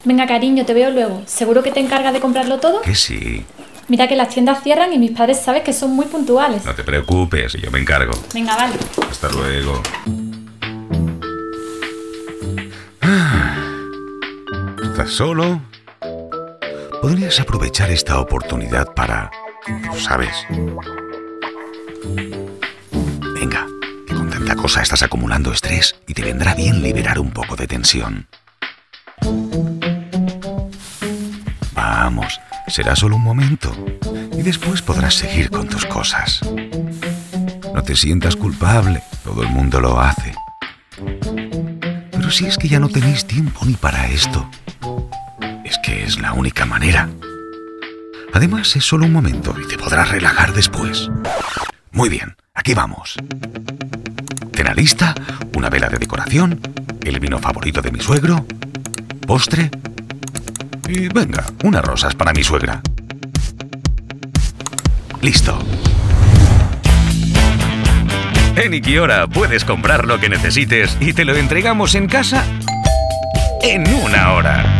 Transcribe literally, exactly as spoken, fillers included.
Venga, cariño, te veo luego. ¿Seguro que te encargas de comprarlo todo? Que sí. Mira que las tiendas cierran y mis padres sabes que son muy puntuales. No te preocupes, yo me encargo. Venga, vale. Hasta luego. ¿Estás solo? Podrías aprovechar esta oportunidad para... ¿sabes? Venga, que con tanta cosa estás acumulando estrés y te vendrá bien liberar un poco de tensión. Vamos, será solo un momento y después podrás seguir con tus cosas. No te sientas culpable, todo el mundo lo hace. Pero si es que ya no tenéis tiempo ni para esto, es que es la única manera. Además, es solo un momento y te podrás relajar después. Muy bien, aquí vamos. Cena lista, una vela de decoración, el vino favorito de mi suegro, postre y venga, unas rosas para mi suegra. Listo. En Ikiora puedes comprar lo que necesites y te lo entregamos en casa en una hora.